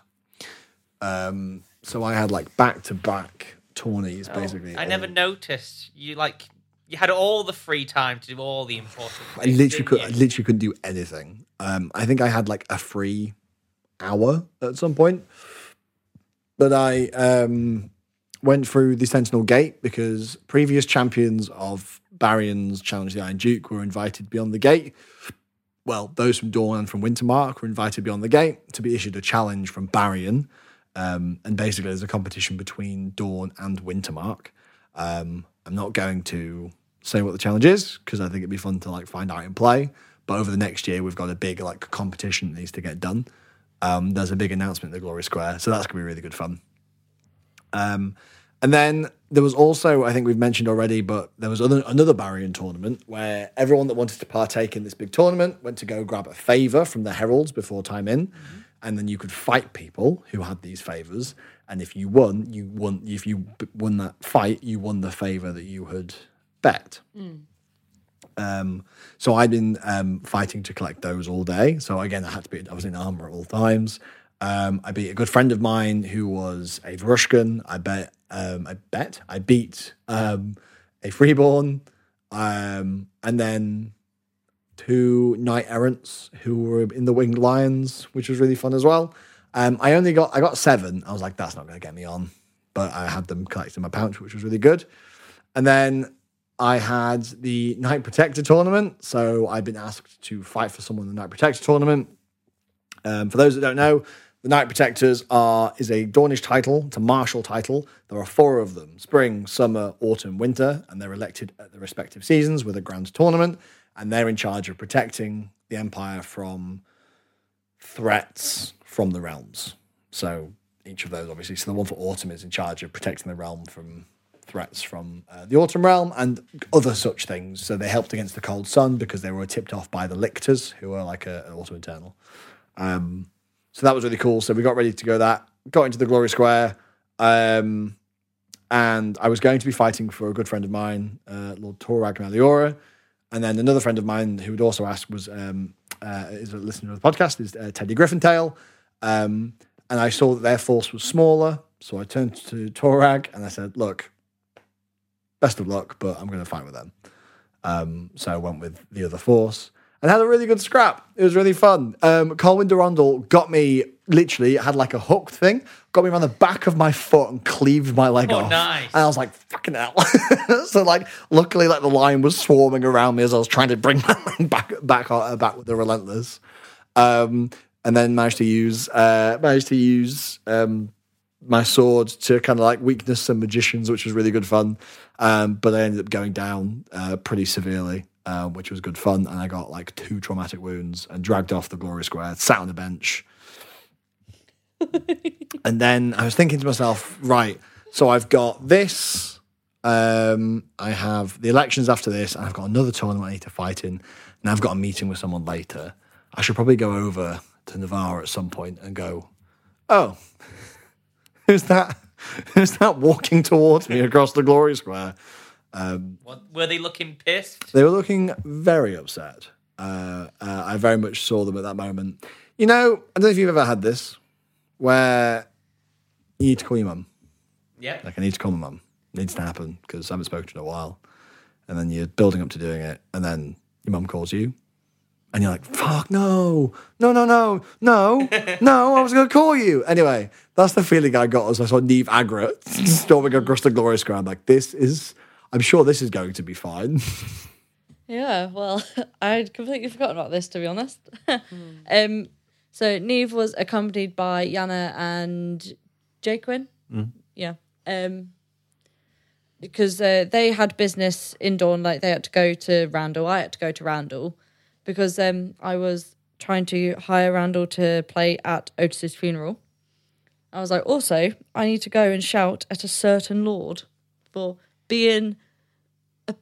Um, so I had like back to back tourneys basically. I all- never noticed. You like you had all the free time to do all the important I things. literally didn't could you? I literally couldn't do anything. Um, I think I had like a free hour at some point, but I um went through the Sentinel Gate because previous champions of Barion's Challenge the Iron Duke were invited beyond the gate. Well, those from Dawn and from Wintermark were invited beyond the gate to be issued a challenge from Barion. Um, and basically, there's a competition between Dawn and Wintermark. Um, I'm not going to say what the challenge is because I think it'd be fun to like find out in play. But over the next year, we've got a big like competition that needs to get done. Um, there's a big announcement in the Glory Square, so that's gonna be really good fun. Um, and then there was also, I think we've mentioned already, but there was other, another Barion tournament where everyone that wanted to partake in this big tournament went to go grab a favour from the heralds before time in, mm-hmm. and then you could fight people who had these favours. And if you won, you won. If you b- won that fight, you won the favour that you had bet. Mm. Um, so I'd been um, fighting to collect those all day. So again, I had to be. I was in armour at all times. Um, I beat a good friend of mine who was a Varushkan. I bet. Um, I bet. I beat um, a Freeborn, um, and then two Knight Errants who were in the Winged Lions, which was really fun as well. Um, I only got I got seven. I was like, that's not going to get me on, but I had them collected in my pouch, which was really good. And then I had the Knight Protector tournament. So I've been asked to fight for someone in the Knight Protector tournament. Um, for those that don't know, the Knight Protectors are is a Dornish title. It's a martial title. There are four of them: spring, summer, autumn, winter, and they're elected at the respective seasons with a grand tournament. And they're in charge of protecting the Empire from threats from the realms. So each of those, obviously. So the one for autumn is in charge of protecting the realm from threats from uh, the autumn realm and other such things. So they helped against the cold sun because they were tipped off by the lictors, who are like a, an autumn eternal. Um, so that was really cool. So we got ready to go that, got into the Glory Square, um, and I was going to be fighting for a good friend of mine, uh, Lord Torag Maliora, and then another friend of mine who would also ask was um, uh, is a listener to the podcast is uh, Teddy Griffentail, um, and I saw that their force was smaller, so I turned to Torag and I said, "Look, best of luck, but I'm going to fight with them." Um, so I went with the other force and had a really good scrap. It was really fun. Um, Colwyn Durandal got me, literally, had like a hooked thing, got me around the back of my foot and cleaved my leg Oh, off. nice. And I was like, fucking hell. So like, luckily, like the lion was swarming around me as I was trying to bring my leg back, back, uh, back with the Relentless. Um, and then managed to use, uh, managed to use, um, my sword to kind of like weakness some magicians, which was really good fun. Um, but I ended up going down uh, pretty severely, uh, which was good fun. And I got like two traumatic wounds and dragged off the Glory Square, sat on the bench. And then I was thinking to myself, right, so I've got this. Um, I have the elections after this, and I've got another tournament I need to fight in. And I've got a meeting with someone later. I should probably go over to Navarre at some point and go, oh, Who's that? Who's that walking towards me across the Glory Square? Um, What, were they looking pissed? they were looking very upset. Uh, uh, I very much saw them at that moment. You know, I don't know if you've ever had this, where you need to call your mum. Yeah. Like, I need to call my mum. It needs to happen because I haven't spoken to her in a while. And then you're building up to doing it, and then your mum calls you. And you're like, fuck, no, no, no, no, no, no, I was going to call you. Anyway, that's the feeling I got as I saw Neve Agra storming across the Glory Square. I'm like, this is, I'm sure this is going to be fine. Yeah, well, I'd completely forgotten about this, to be honest. um, so Neve was accompanied by Yana and Jaquin. Mm. Yeah. Um, because uh, they had business in Dawn, like they had to go to Randall. I had to go to Randall because um, I was trying to hire Randall to play at Otis's funeral. I was like, also, I need to go and shout at a certain lord for being a,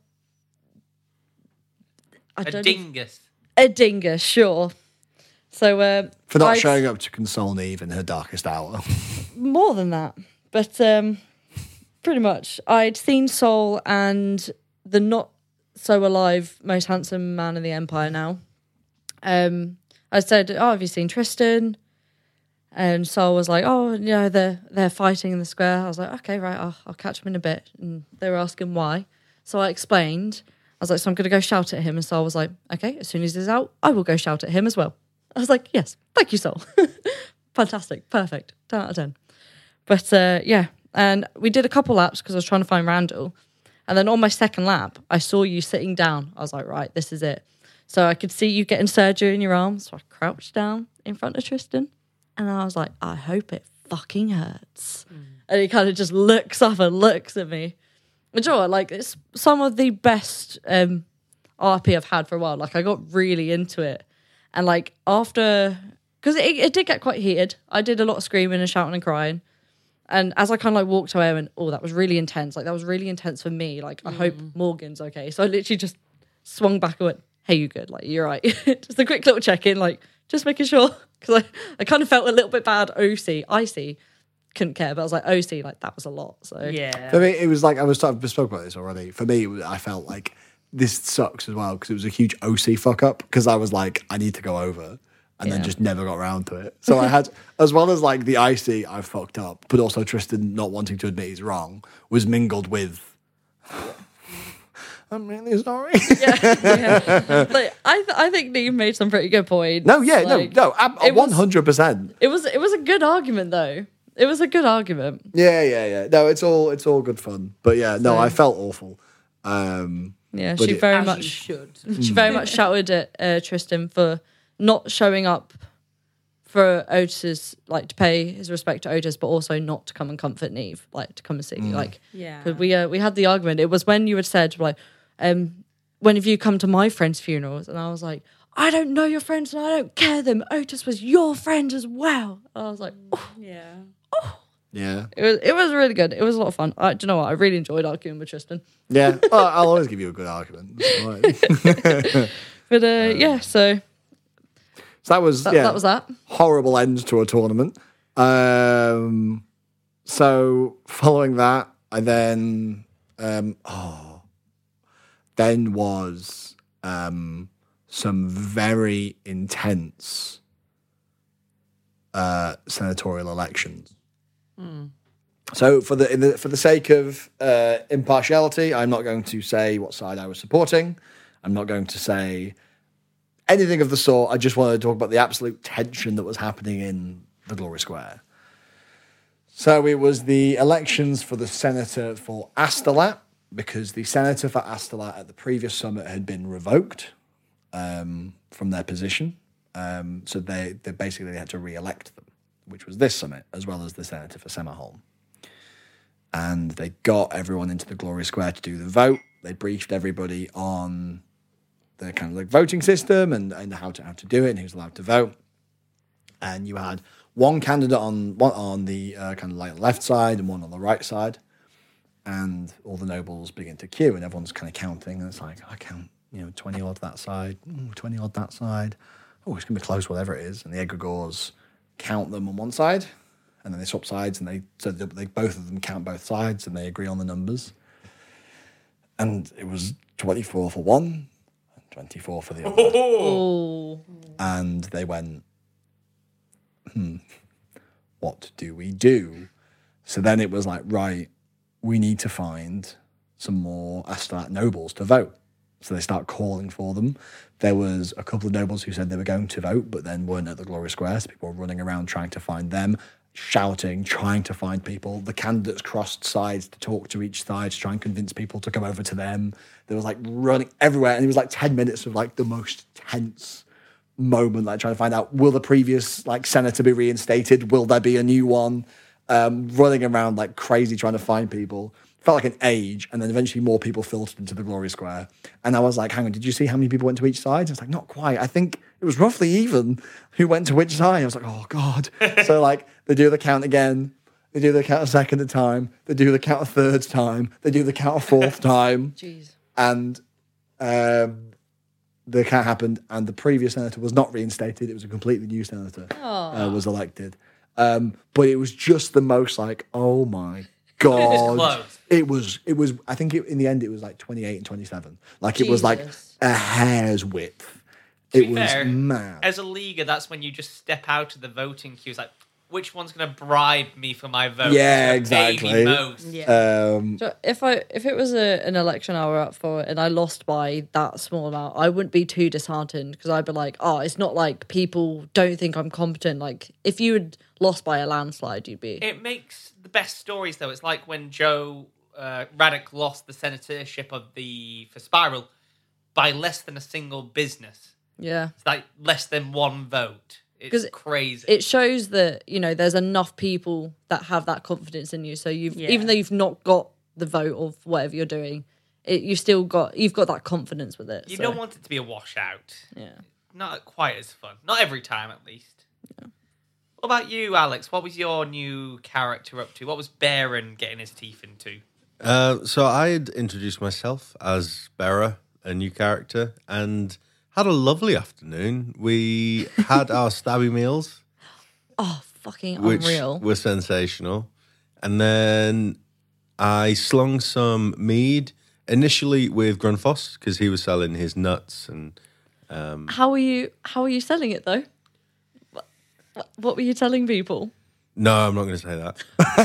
I A don't dingus. a dingus, sure. So uh, For not I'd- showing up to console Neve in her darkest hour. more than that, but um, pretty much. I'd seen Sol and the not so alive most handsome man in the Empire now. Um, I said, "Oh, have you seen Tristan?" And Sol was like, "Oh, you know, they're they're fighting in the square." I was like, "Okay, right, I'll, I'll catch them in a bit." And they were asking why, so I explained. I was like, "So I'm going to go shout at him." And Sol was like, "Okay, as soon as he's out, I will go shout at him as well." I was like, "Yes, thank you, Sol. Fantastic, perfect, ten out of ten." But uh, yeah, and we did a couple laps because I was trying to find Randall. And then on my second lap, I saw you sitting down. I was like, right, this is it. So I could see you getting surgery in your arm. So I crouched down in front of Tristan. And I was like, I hope it fucking hurts. Mm. And he kind of just looks up and looks at me. And you know what? Like, it's some of the best um, R P I've had for a while. Like, I got really into it. And like, after... Because it, it did get quite heated. I did a lot of screaming and shouting and crying. And as I kind of like walked away, I went, oh, that was really intense. Like, that was really intense for me. Like, I mm. hope Morgan's okay. So I literally just swung back and went, hey, you good? Like, you're right. Just a quick little check-in, like, just making sure. Because I, I kind of felt a little bit bad. O C, I C, couldn't care. But I was like, O C, like, that was a lot. So Yeah. For me, it was like, I was talking, spoke about this already. For me, it was, I felt like this sucks as well because it was a huge O C fuck up because I was like, I need to go over. And yeah. then just never got around to it. So I had, as well as like the I C I fucked up, but also Tristan not wanting to admit he's wrong, was mingled with, I'm really sorry. Yeah, yeah. Like, I th- I think Neve made some pretty good points. No, yeah, like, no, no, I'm, one hundred percent. It was it was a good argument though. It was a good argument. Yeah, yeah, yeah. No, it's all it's all good fun. But yeah, no, I felt awful. Um, yeah, but she it- very As much you should. she very much shouted at uh, Tristan for not showing up for Otis's, like, to pay his respect to Otis, but also not to come and comfort Neve, like to come and see you, like, Yeah. because we uh, we had the argument. It was when you had said like, um, when have you come to my friends' funerals? And I was like, I don't know your friends and I don't care them. Otis was your friend as well. And I was like, oh. Yeah. yeah, It was it was really good. It was a lot of fun. I, do you know what? I really enjoyed arguing with Tristan. yeah. Well, I'll always give you a good argument. It's fine. But uh, yeah, so So that was that, yeah, that was that. horrible end to a tournament. Um, so following that, I then um, oh, then was um, some very intense uh, senatorial elections. So for the, in the for the sake of uh, impartiality, I'm not going to say what side I was supporting. I'm not going to say anything of the sort. I just wanted to talk about the absolute tension that was happening in the Glory Square. So it was the elections for the senator for Astolat, because the senator for Astolat at the previous summit had been revoked um, from their position. Um, so they, they basically had to re-elect them, which was this summit, as well as the senator for Semaholm. And they got everyone into the Glory Square to do the vote. They briefed everybody on the kind of like voting system and, and how to how to do it and who's allowed to vote. And you had one candidate on one on the uh, kind of like left side and one on the right side. And all the nobles begin to queue and everyone's kind of counting. And it's like, I count, you know, twenty odd that side, ooh, twenty odd that side. Oh, it's going to be close, whatever it is. And the egregores count them on one side. And then they swap sides and they, so they, they both of them count both sides and they agree on the numbers. And it was twenty-four for one, and twenty-four for the other. Oh, And they went, hmm, what do we do? So then it was like, right, we need to find some more Astolat nobles to vote. So they start calling for them. There was a couple of nobles who said they were going to vote, but then weren't at the Glory Square. So people were running around trying to find them, shouting, trying to find people. The candidates crossed sides to talk to each side to try and convince people to come over to them. There was like running everywhere. And it was like ten minutes of like the most tense moment, like trying to find out, will the previous like senator be reinstated? Will there be a new one? Um, running around like crazy trying to find people. felt like an age, and then eventually more people filtered into the Glory Square. And I was like, hang on, did you see how many people went to each side? It's like, not quite. I think it was roughly even who went to which side. I was like, oh, God. So, like, they do the count again. They do the count a second time. They do the count a third time. They do the count a fourth time. Jeez. And um, the count happened, and the previous senator was not reinstated. It was a completely new senator uh, was elected. Um, but it was just the most like, oh, my God. close. It was, it was, I think it, in the end, it was like twenty-eight and twenty-seven. Like, it was like Jesus. a hair's width. To It be was fair, mad. As a leaguer, that's when you just step out of the voting queue. It's like, which one's going to bribe me for my vote? Yeah, Who's gonna pay me exactly. most? Yeah. Um, So if I if it was a, an election I were up for and I lost by that small amount, I wouldn't be too disheartened because I'd be like, oh, it's not like people don't think I'm competent. Like if you had lost by a landslide, you'd be. It makes the best stories, though. It's like when Joe uh, Raddick lost the senatorship of the for Spiral by less than a single business. Yeah. It's like less than one vote. It's 'Cause crazy. It shows that, you know, there's enough people that have that confidence in you. So you've Yeah. even though you've not got the vote of whatever you're doing, it you've still got you've got that confidence with it. you so, don't want it to be a washout. yeah. Not quite as fun. Not every time, at least. What about you, Alex? What was your new character up to? What was Baron getting his teeth into? Uh, so I had introduced myself as Bera, a new character, and had a lovely afternoon. We had our stabby meals, Oh, fucking which unreal. were sensational. And then I slung some mead, initially with Grunfoss, because he was selling his nuts. And How are you how are you selling it though? What, what, what were you telling people? no, I'm not going to say that.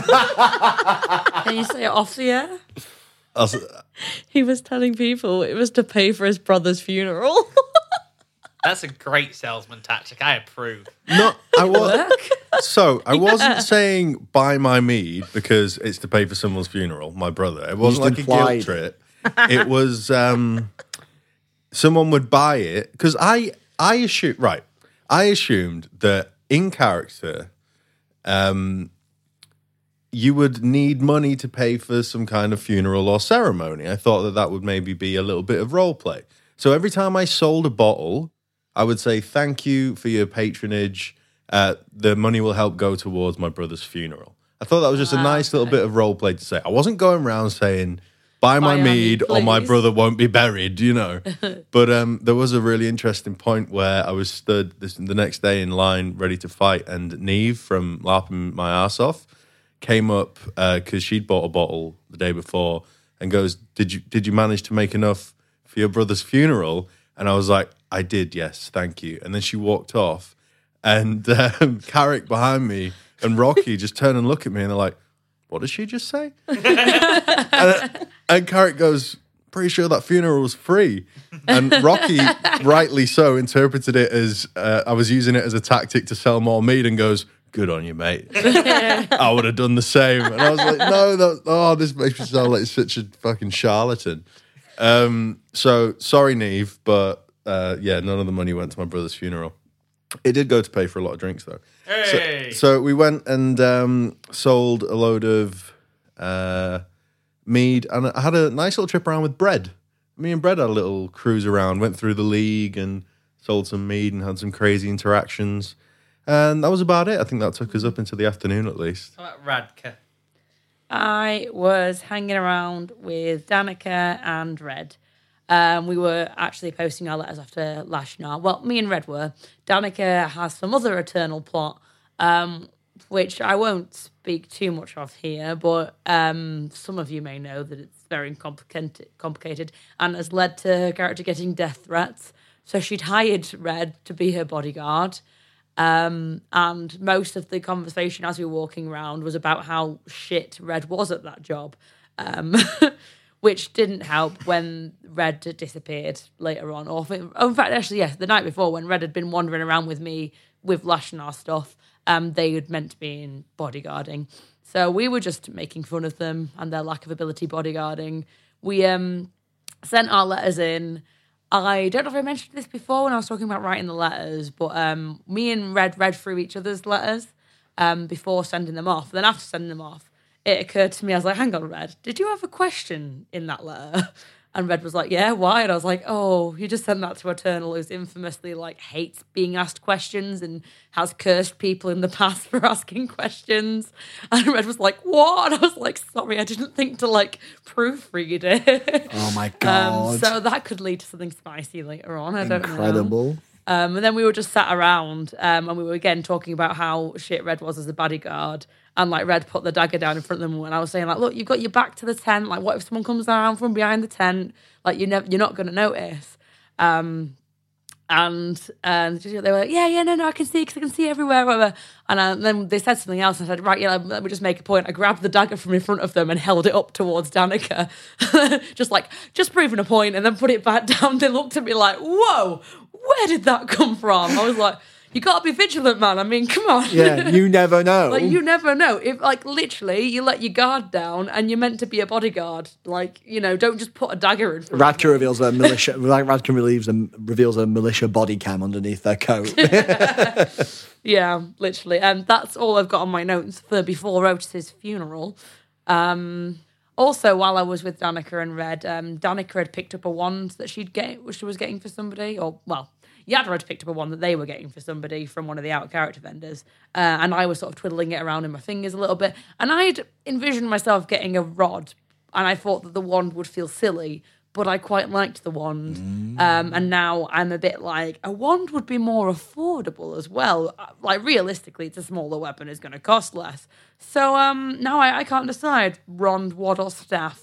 Can you say it off the air? I was- He was telling people it was to pay for his brother's funeral. That's a great salesman tactic. I approve. No, I was. So I wasn't saying buy my mead because it's to pay for someone's funeral. My brother. It wasn't like just a implied. guilt trip. It was um, someone would buy it because I I assumed right. I assumed that in character, um, you would need money to pay for some kind of funeral or ceremony. I thought that that would maybe be a little bit of role play. So every time I sold a bottle, I would say, thank you for your patronage. Uh, the money will help go towards my brother's funeral. I thought that was just a nice little bit of role play to say. I wasn't going around saying, buy my Buy our mead mead, or my please. brother won't be buried, you know. But um, there was a really interesting point where I was stood this, the next day in line ready to fight, and Neve from Larping My Arse Off came up because she'd bought a bottle the day before and goes, did you, did you manage to make enough for your brother's funeral? And I was like, I did, yes, thank you. And then she walked off, and um, Carrick behind me and Rocky just turn and look at me, and they're like, what did she just say? and, and Carrick goes, pretty sure that funeral was free. And Rocky, rightly so, interpreted it as uh, I was using it as a tactic to sell more meat, and goes, good on you, mate. I would have done the same. And I was like, no, that, oh, this makes me sound like such a fucking charlatan. Um, so sorry, Neve, but uh, yeah, none of the money went to my brother's funeral. It did go to pay for a lot of drinks, though. Hey! So, so we went and um, sold a load of uh, mead, and I had a nice little trip around with Bread. Me and Bread had a little cruise around, went through the league and sold some mead and had some crazy interactions. And that was about it. I think that took us up into the afternoon at least. What about Radka? I was hanging around with Danica and Red. Um, we were actually posting our letters after Lashnar. Well, me and Red were. Danica has some other eternal plot, um, which I won't speak too much of here, but um, some of you may know that it's very complicated, complicated and has led to her character getting death threats. So she'd hired Red to be her bodyguard. Um, and most of the conversation as we were walking around was about how shit Red was at that job. Um, which didn't help when Red had disappeared later on. Or in fact, actually, yes, the night before when Red had been wandering around with me with Lashnar stuff, um, they had meant to be in bodyguarding. So we were just making fun of them and their lack of ability bodyguarding. We um, sent our letters in. I don't know if I mentioned this before when I was talking about writing the letters, but um, me and Red read through each other's letters um, before sending them off. Then after sending them off, it occurred to me, I was like, hang on, Red, did you have a question in that letter? And Red was like, yeah, why? And I was like, oh, you just sent that to Eternal, who's infamously like hates being asked questions and has cursed people in the past for asking questions. And Red was like, what? And I was like, sorry, I didn't think to like proofread it. Oh my Um, god. so that could lead to something spicy later on. I don't know. Incredible. Um, and then we were just sat around um, and we were again talking about how shit Red was as a bodyguard. And like Red put the dagger down in front of them and I was saying like, look, you've got your back to the tent. Like what if someone comes around from behind the tent? Like you're, never, you're not going to notice. Um, and and they were like, yeah, yeah, no, no, I can see because I can see everywhere. Whatever. And uh, then they said something else. And I said, right, yeah, let me just make a point. I grabbed the dagger from in front of them and held it up towards Danica. just like, just proving a point and then put it back down. They looked at me like, whoa, where did that come from? I was like, you got to be vigilant, man. I mean, come on. Yeah, you never know. Like, you never know. If, like, literally, you let your guard down and you're meant to be a bodyguard. Like, you know, don't just put a dagger in front of Radka reveals a militia. Like Radka relieves a, reveals a militia body cam underneath their coat. Yeah, literally. And that's all I've got on my notes for before Otis's funeral. Um, also, while I was with Danica and Red, um, Danica had picked up a wand that she'd get, she was getting for somebody, or, well, Yadra had picked up a one that they were getting for somebody from one of the out character vendors. Uh, and I was sort of twiddling it around in my fingers a little bit. And I'd envisioned myself getting a rod. And I thought that the wand would feel silly. But I quite liked the wand. Mm. Um, and now I'm a bit like, a wand would be more affordable as well. Like, realistically, it's a smaller weapon. It's going to cost less. So um, now I, I can't decide. Wand, wad, or staff.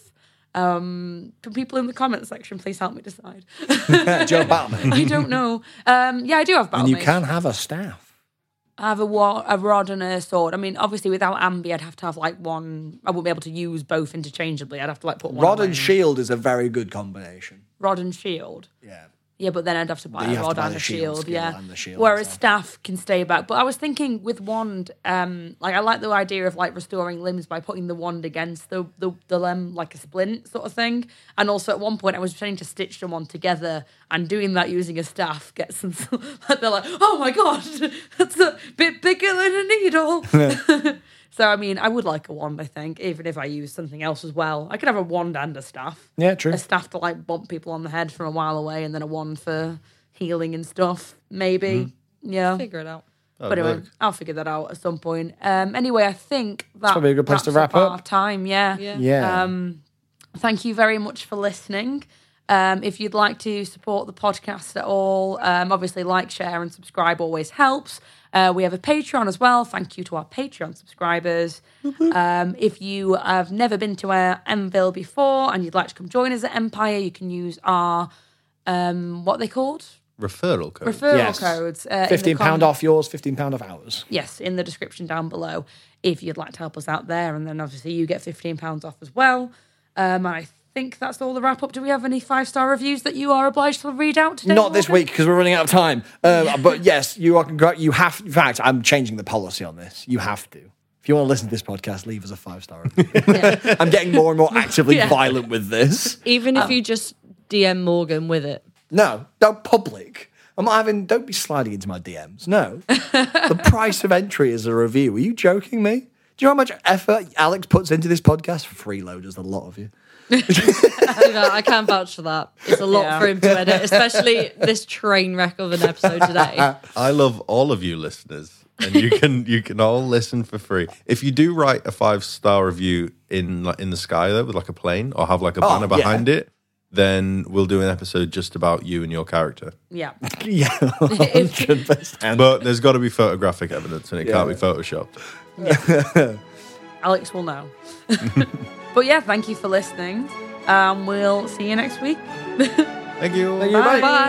Um, can people in the comment section please help me decide? Joe Batman. I don't know. Um, yeah, I do have battle And you mace. can have a staff. I have a, wa- a rod and a sword. I mean, obviously, without Ambi, I'd have to have like one. I wouldn't be able to use both interchangeably. I'd have to like put one. Rod away. and shield is a very good combination. Rod and shield. Yeah. Yeah, but then I'd have to buy You a have to rod buy and the a shield shield. skill Yeah. and the shield Whereas stuff. staff can stay back. But I was thinking with wand, um, like I like the idea of like restoring limbs by putting the wand against the the, the limb like a splint sort of thing. And also at one point I was trying to stitch someone together and doing that using a staff gets them. They're like, oh my god, that's a bit bigger than a needle. So, I mean, I would like a wand, I think, even if I use something else as well. I could have a wand and a staff. Yeah, true. A staff to, like, bump people on the head from a while away and then a wand for healing and stuff, maybe. Yeah. Figure it out. That'd But anyway, work. I'll figure that out at some point. Um, anyway, I think that probably a good place to wraps wrap up up. our time, yeah. Yeah. Yeah. Um, thank you very much for listening. Um, if you'd like to support the podcast at all, um, obviously like, share, and subscribe always helps. Uh, we have a Patreon as well. Thank you to our Patreon subscribers. Um, if you have never been to uh, Enville before and you'd like to come join us at Empire, you can use our, um, what are they called? Referral code. Referral Yes. codes. Uh, in the fifteen pounds com- off yours, fifteen pounds off ours. Yes, in the description down below if you'd like to help us out there. And then obviously you get fifteen pounds off as well. Um, and I think that's all the wrap up. Do we have any five star reviews that you are obliged to read out today? Not this Morgan? week because we're running out of time. Um, but yes, you are. Congr- you have. In fact, I'm changing the policy on this. You have to. If you want to listen to this podcast, leave us a five star review. I'm getting more and more actively Yeah. violent with this. Even if you just D M Morgan with it. No, no public. I'm not having. Don't be sliding into my D Ms. No, the price of entry is a review. Are you joking me? Do you know how much effort Alex puts into this podcast? Freeloaders, a lot of you. You know, I can't vouch for that. It's a lot Yeah. for him to edit, especially this train wreck of an episode today. I love all of you listeners, and you can you can all listen for free. If you do write a five star review in like in the sky though, with like a plane or have like a banner yeah. behind it, then we'll do an episode just about you and your character. Yeah. Yeah, one hundred percent. But there's got to be photographic evidence, and it can't Yeah. be photoshopped. Alex will know. But yeah, thank you for listening. Um, we'll see you next week. Thank you. Thank you. Bye. Bye.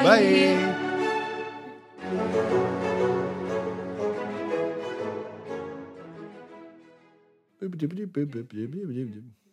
Bye. Bye.